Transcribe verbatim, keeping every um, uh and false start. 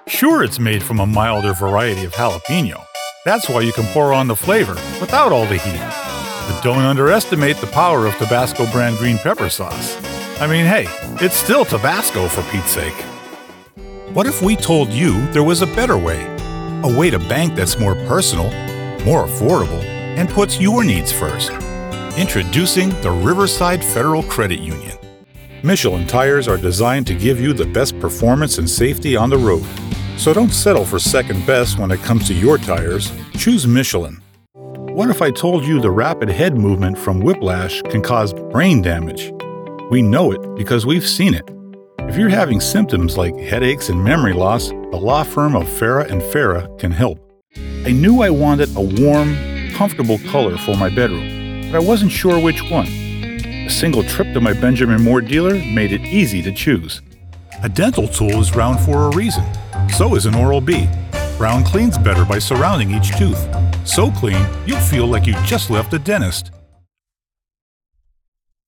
Sure, it's made from a milder variety of jalapeno. That's why you can pour on the flavor without all the heat. But don't underestimate the power of Tabasco brand green pepper sauce. I mean, hey, it's still Tabasco for Pete's sake. What if we told you there was a better way? A way to bank that's more personal, more affordable, and puts your needs first. Introducing the Riverside Federal Credit Union. Michelin tires are designed to give you the best performance and safety on the road. So don't settle for second best when it comes to your tires. Choose Michelin. What if I told you the rapid head movement from whiplash can cause brain damage? We know it because we've seen it. If you're having symptoms like headaches and memory loss, the law firm of Farah and Farah can help. I knew I wanted a warm, comfortable color for my bedroom, but I wasn't sure which one. A single trip to my Benjamin Moore dealer made it easy to choose. A dental tool is round for a reason. So is an Oral-B. Round cleans better by surrounding each tooth. So clean, you'll feel like you just left the dentist.